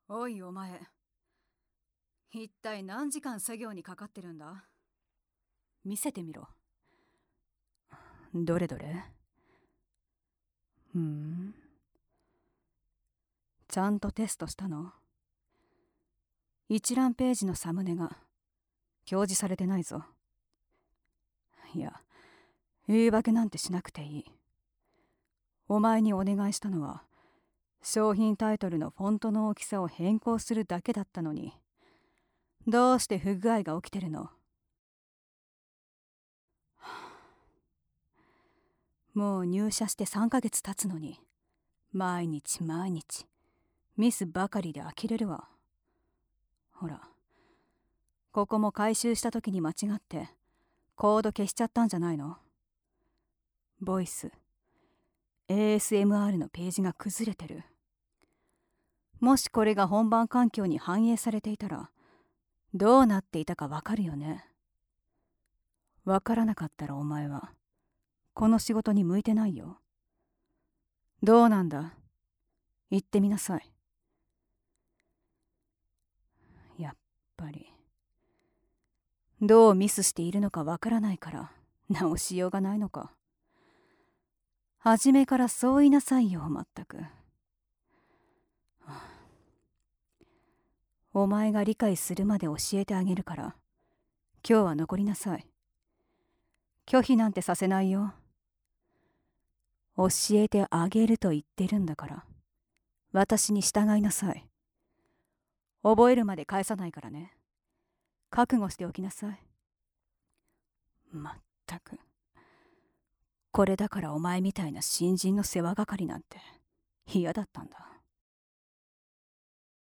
おいお前、一体何時間作業にかかってるんだ？見せてみろ。どれどれ。ちゃんとテストしたの？一覧ページのサムネが表示されてないぞ。いや、言い訳なんてしなくていい。お前にお願いしたのは商品タイトルのフォントの大きさを変更するだけだったのに、どうして不具合が起きてるの？もう入社して3ヶ月経つのに、毎日ミスばかりで呆れるわ。ほら、ここも回収した時に間違ってコード消しちゃったんじゃないの？ボイス ASMR のページが崩れてる。もしこれが本番環境に反映されていたらどうなっていたかわかるよね。わからなかったらお前はこの仕事に向いてないよ。どうなんだ、言ってみなさい。やっぱりどうミスしているのかわからないから直しようがないのか。初めからそう言いなさいよ。まったく。お前が理解するまで教えてあげるから、今日は残りなさい。拒否なんてさせないよ。教えてあげると言ってるんだから、私に従いなさい。覚えるまで返さないからね。覚悟しておきなさい。まったく。これだからお前みたいな新人の世話係なんて嫌だったんだ。